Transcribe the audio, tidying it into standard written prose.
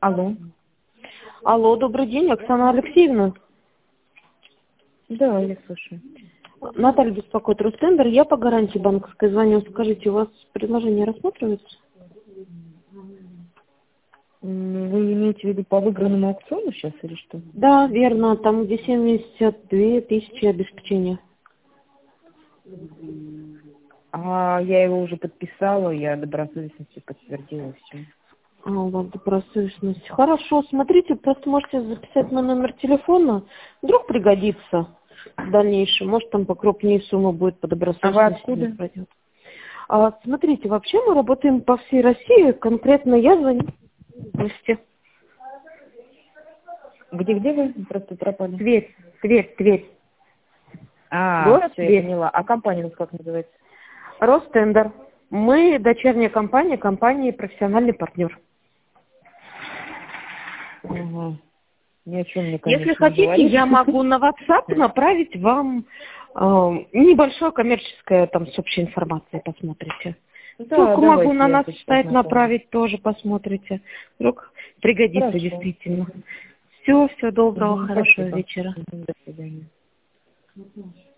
Алло. Алло, добрый день, Оксана Алексеевна. Да, я слушаю. Наталья беспокоит Ростендер. Я по гарантии банковской звоню. Скажите, у вас предложение рассматривается? Вы имеете в виду по выигранному аукциону сейчас или что? Да, верно. Там где 72 тысячи обеспечения. А я его уже подписала, я добросовестностью подтвердила все. А, у вас добросовестность. Хорошо, смотрите, просто можете записать мой номер телефона. Вдруг пригодится в дальнейшем. Может, там покрупнее сумма будет по добросовестности. А вы откуда? Пройдет. Смотрите, вообще мы работаем по всей России. Конкретно я звоню в области. Где вы просто пропали? Тверь. Город Все, я Тверь. поняла. А компания у вас как называется? Ростендер. Мы дочерняя компания компании «Профессиональный партнер». Ага. Ни о чем мне, конечно, Если не хотите, говорит. я могу на WhatsApp направить вам небольшое коммерческое там с общей информацией, посмотрите. Да, Ссылку могу давайте на я наш почитаю, сайт знакомлюсь. направить, тоже посмотрите. Вдруг пригодится Хорошо. действительно. Всего доброго, хорошего Спасибо. вечера. До свидания.